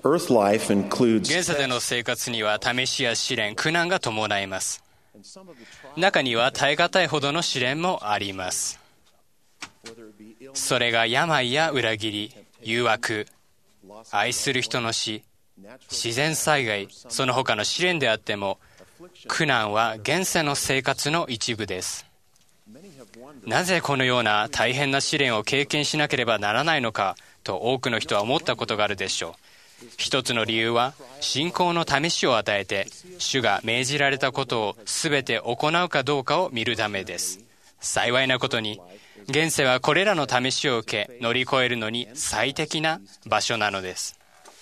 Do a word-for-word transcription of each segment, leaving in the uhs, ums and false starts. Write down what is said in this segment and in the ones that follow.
Earth life includes 現世での生活には試しや試練、苦難が伴います。中には耐え難いほどの試練もあります。それが病や裏切り、誘惑、愛する人の死、自然災害、その他の試練であっても、苦難は現世の生活の一部です。なぜこのような大変な試練を経験しなければならないのかと多くの人は思ったことがあるでしょう。一つの理由は信仰の試しを与えて主が命じられたことを全て行うかどうかを見るためです。幸いなことに現世はこれらの試しを受け乗り越えるのに最適な場所なのです。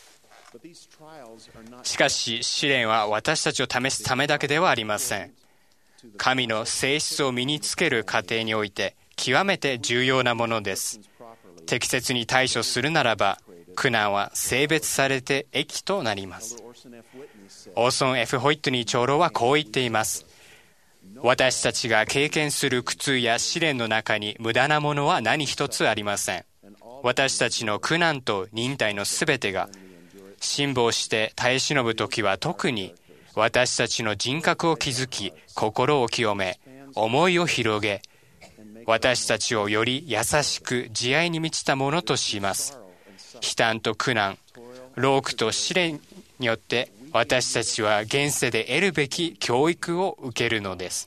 しかし試練は私たちを試すためだけではありません。神の性質を身につける過程において極めて重要なものです。適切に対処するならば苦難は性別されて益となります。オーソン・ F ・ホイットニー長老はこう言っています。私たちが経験する苦痛や試練の中に無駄なものは何一つありません。私たちの苦難と忍耐のすべてが辛抱して耐え忍ぶときは特に私たちの人格を築き、心を清め、思いを広げ、私たちをより優しく慈愛に満ちたものとします。悲嘆と苦難、労苦と試練によって私たちは現世で得るべき教育を受けるのです。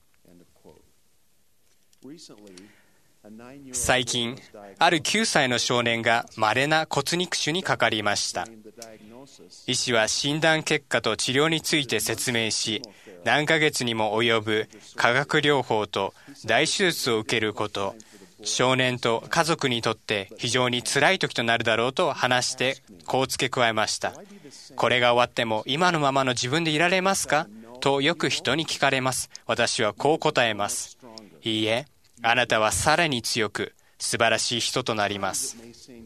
最近、あるきゅうさいの少年が稀な骨肉腫にかかりました。医師は診断結果と治療について説明し、何ヶ月にも及ぶ化学療法と大手術を受けること、少年と家族にとって非常に辛い時となるだろうと話してこう付け加えました。これが終わっても今のままの自分でいられますかとよく人に聞かれます。私はこう答えます。いいえ、あなたはさらに強く素晴らしい人となります。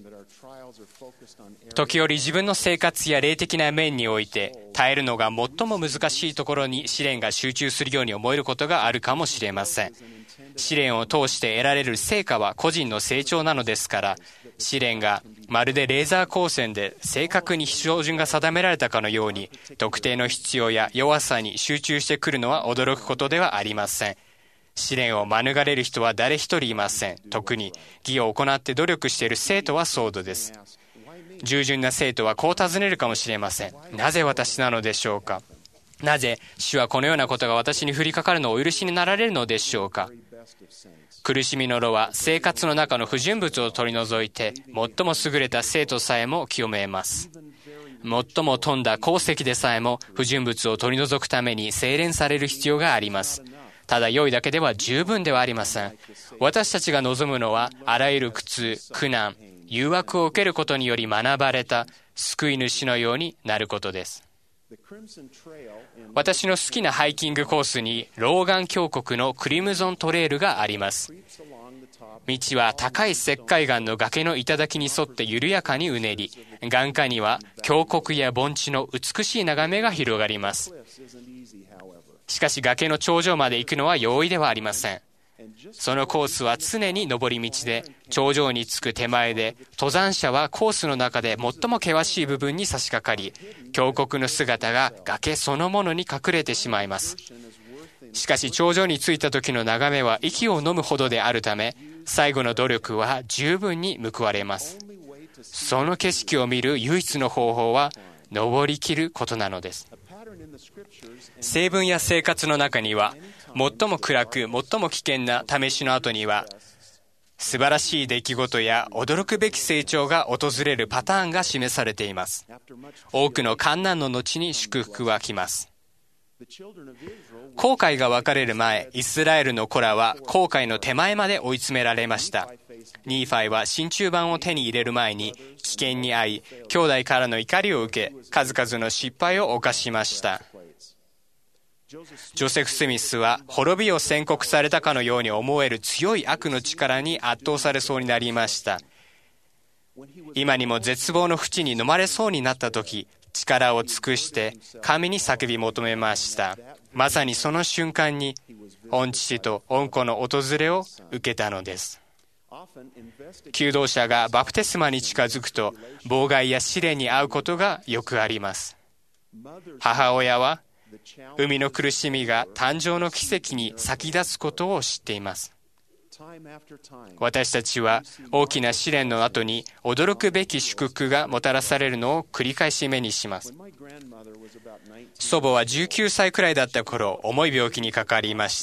時折自分の生活や霊的な面において耐えるのが最も難しいところに試練が集中するように思えることがあるかもしれません。試練を通して得られる成果は個人の成長なのですから、試練がまるでレーザー光線で正確に標準が定められたかのように特定の必要や弱さに集中してくるのは驚くことではありません。試練を免れる人は誰一人いません。特に義を行って努力している生徒はそうです。従順な生徒はこう尋ねるかもしれません。なぜ私なのでしょうか。なぜ主はこのようなことが私に降りかかるのをお許しになられるのでしょうか。苦しみの炉は生活の中の不純物を取り除いて最も優れた生徒さえも清めます。最も富んだ鉱石でさえも不純物を取り除くために精錬される必要があります。ただ良いだけでは十分ではありません。私たちが望むのはあらゆる苦痛、苦難、誘惑を受けることにより学ばれた救い主のようになることです。私の好きなハイキングコースにローガン峡谷のクリムゾントレイルがあります。道は高い石灰岩の崖の頂に沿って緩やかにうねり、眼下には峡谷や盆地の美しい眺めが広がります。しかし崖の頂上まで行くのは容易ではありません。そのコースは常に上り道で、頂上に着く手前で登山者はコースの中で最も険しい部分に差し掛かり、峡谷の姿が崖そのものに隠れてしまいます。しかし頂上に着いた時の眺めは息を飲むほどであるため、最後の努力は十分に報われます。その景色を見る唯一の方法は登りきることなのです。聖文や生活の中には、最も暗く最も危険な試しの後には素晴らしい出来事や驚くべき成長が訪れるパターンが示されています。多くの患難の後に祝福は来ます。航海が分かれる前、イスラエルの子らは航海の手前まで追い詰められました。ニーファイは真鍮板を手に入れる前に危険に遭い、兄弟からの怒りを受け、数々の失敗を犯しました。ジョセフ・スミスは滅びを宣告されたかのように思える強い悪の力に圧倒されそうになりました。今にも絶望の淵に飲まれそうになった時、力を尽くして神に叫び求めました。まさにその瞬間に御父と御子の訪れを受けたのです。 求道者がバプテスマに近づくと妨害や試練に遭うことがよくあります。母親は生みの苦しみが誕生の奇跡に先立つことを知っています。私たちは大きな試練の後に驚くべき祝福がもたらされるのを繰り返し目にします。祖母はじゅうきゅうさいくらいだった頃、重い病気にかかりました。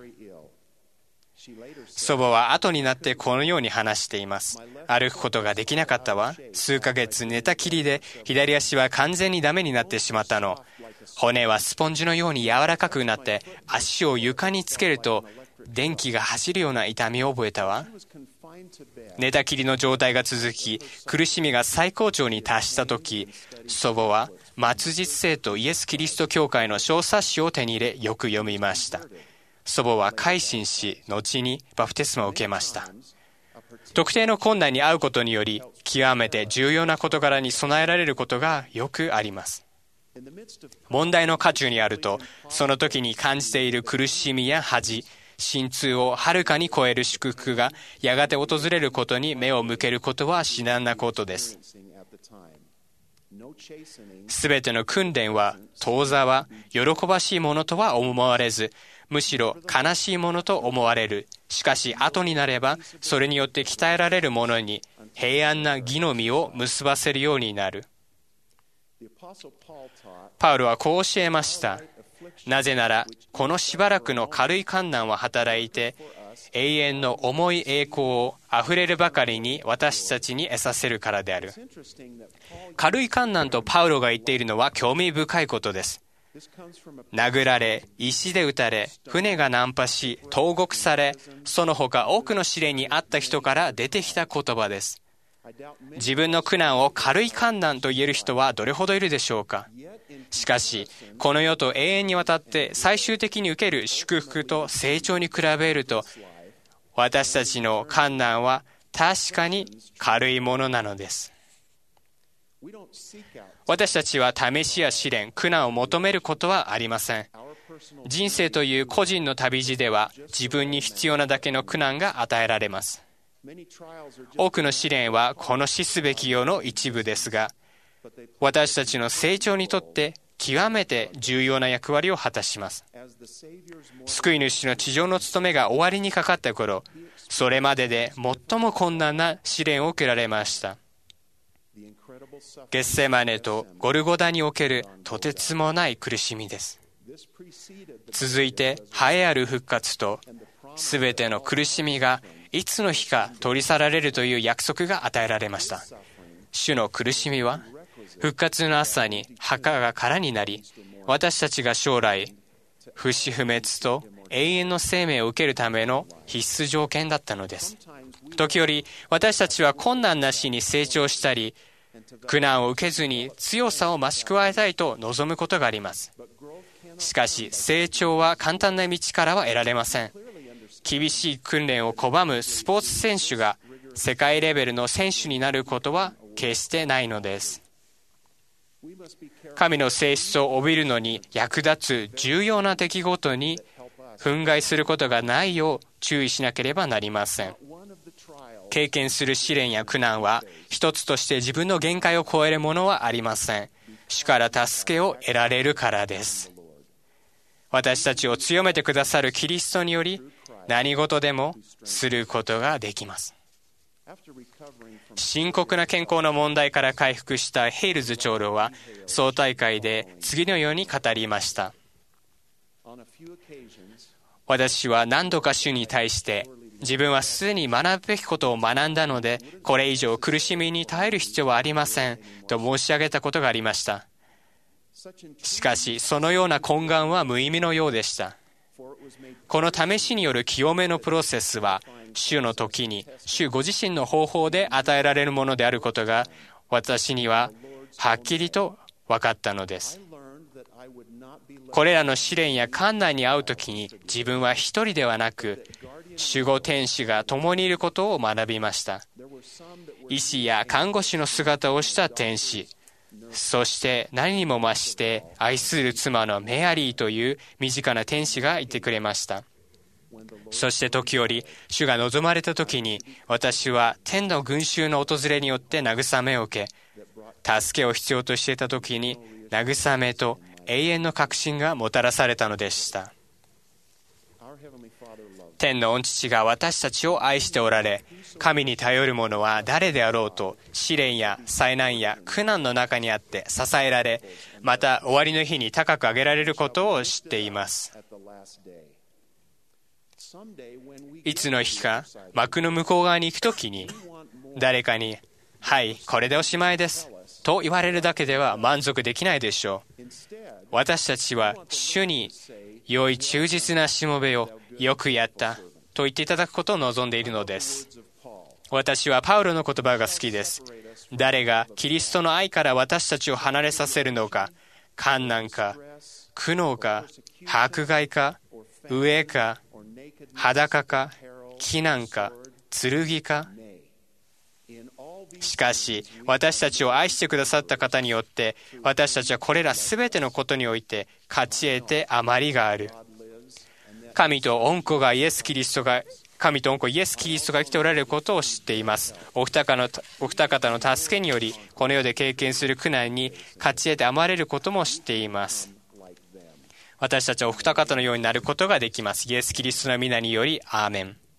祖母は後になってこのように話しています。歩くことができなかったわ。数ヶ月寝たきりで左足は完全にダメになってしまったの。骨はスポンジのように柔らかくなって足を床につけると電気が走るような痛みを覚えたわ。寝たきりの状態が続き、苦しみが最高潮に達した時、祖母は末日聖とイエス・キリスト教会の小冊子を手に入れ、よく読みました。祖母は改心し、後にバプテスマを受けました。特定の困難に遭うことにより、極めて重要な事柄に備えられることがよくあります。問題の渦中にあると、その時に感じている苦しみや恥、心痛をはるかに超える祝福がやがて訪れることに目を向けることは至難なことです。すべての訓練は、当座は喜ばしいものとは思われず、むしろ悲しいものと思われる。しかし後になれば、それによって鍛えられるものに平安な義の実を結ばせるようになる。パウロはこう教えました。なぜなら、このしばらくの軽い患難は働いて、永遠の重い栄光をあふれるばかりに私たちに得させるからである。軽い患難とパウロが言っているのは興味深いことです。殴られ、石で撃たれ、船が難破し、投獄され、その他多くの試練にあった人から出てきた言葉です。自分の苦難を軽い患難と言える人はどれほどいるでしょうか。しかし、この世と永遠にわたって最終的に受ける祝福と成長に比べると、私たちの患難は確かに軽いものなのです。私たちは試しや試練、苦難を求めることはありません。人生という個人の旅路では、自分に必要なだけの苦難が与えられます。多くの試練はこの死すべき世の一部ですが、私たちの成長にとって極めて重要な役割を果たします。救い主の地上の務めが終わりにかかった頃、それまでで最も困難な試練を受けられました。ゲッセマネとゴルゴダにおけるとてつもない苦しみです。続いて栄えある復活と、すべての苦しみがいつの日か取り去られるという約束が与えられました。主の苦しみは復活の朝に墓が空になり、私たちが将来不死不滅と永遠の生命を受けるための必須条件だったのです。時折私たちは困難なしに成長したり、苦難を受けずに強さを増し加えたいと望むことがあります。しかし成長は簡単な道からは得られません。厳しい訓練を拒むスポーツ選手が世界レベルの選手になることは決してないのです。神の性質を帯びるのに役立つ重要な出来事に憤慨することがないよう注意しなければなりません。経験する試練や苦難は一つとして自分の限界を超えるものはありません。主から助けを得られるからです。私たちを強めてくださるキリストにより、何事でもすることができます。深刻な健康の問題から回復したヘイルズ長老は総大会で次のように語りました。私は何度か主に対して、自分はすでに学ぶべきことを学んだので、これ以上苦しみに耐える必要はありませんと申し上げたことがありました。しかしそのような懇願は無意味のようでした。この試しによる清めのプロセスは、主の時に主ご自身の方法で与えられるものであることが、私にははっきりと分かったのです。これらの試練や困難に遭う時に、自分は一人ではなく守護天使が共にいることを学びました。医師や看護師の姿をした天使、そして何にも増して愛する妻のメアリーという身近な天使がいてくれました。 そして時折、主が望まれた時に、私は天の群衆の訪れによって慰めを受け、助けを必要としていた時に、慰めと永遠の確信がもたらされたのでした。天の御父が私たちを愛しておられ、神に頼る者は誰であろうと試練や災難や苦難の中にあって支えられ、また終わりの日に高く上げられることを知っています。いつの日か幕の向こう側に行くときに、誰かに「はい、これでおしまいです」と言われるだけでは満足できないでしょう。私たちは主に良い忠実なしもべよ、よくやったと言っていただくことを望んでいるのです。私はパウロの言葉が好きです。誰がキリストの愛から私たちを離れさせるのか、患難か、苦悩か、迫害か、飢えか、裸か、危難か、剣か。しかし、私たちを愛してくださった方によって、私たちはこれらすべてのことにおいて勝ち得て余りがある。神と御子がイエス・キリストが神と御子イエス・キリストが生きておられることを知っています。お二方の、お二方の助けにより、この世で経験する苦難に勝ち得て余れることも知っています。私たちはお二方のようになることができます。イエス・キリストの皆により、アーメン。